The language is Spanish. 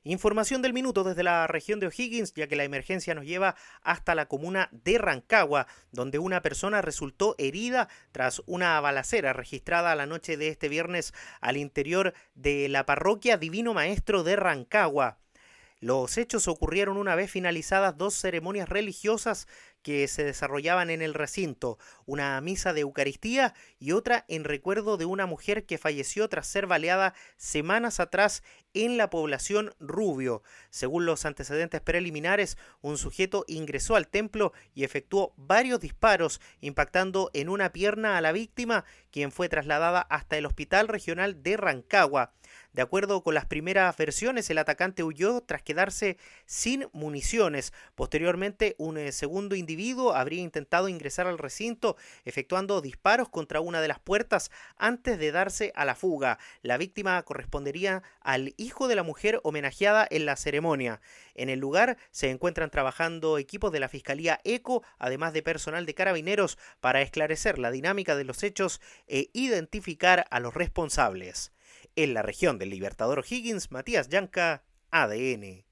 Información del minuto desde la región de O'Higgins, ya que la emergencia nos lleva hasta la comuna de Rancagua, donde una persona resultó herida tras una balacera registrada la noche de este viernes al interior de la parroquia Divino Maestro de Rancagua. Los hechos ocurrieron una vez finalizadas dos ceremonias religiosas que se desarrollaban en el recinto, una misa de Eucaristía y otra en recuerdo de una mujer que falleció tras ser baleada semanas atrás en la población Rubio. Según los antecedentes preliminares, un sujeto ingresó al templo y efectuó varios disparos, impactando en una pierna a la víctima, quien fue trasladada hasta el Hospital Regional de Rancagua. De acuerdo con las primeras versiones, el atacante huyó tras quedarse sin municiones. Posteriormente, un segundo individuo habría intentado ingresar al recinto, efectuando disparos contra una de las puertas antes de darse a la fuga. La víctima correspondería al hijo de la mujer homenajeada en la ceremonia. En el lugar se encuentran trabajando equipos de la Fiscalía ECO, además de personal de Carabineros, para esclarecer la dinámica de los hechos e identificar a los responsables. En la región del Libertador O'Higgins, Matías Llanca, ADN.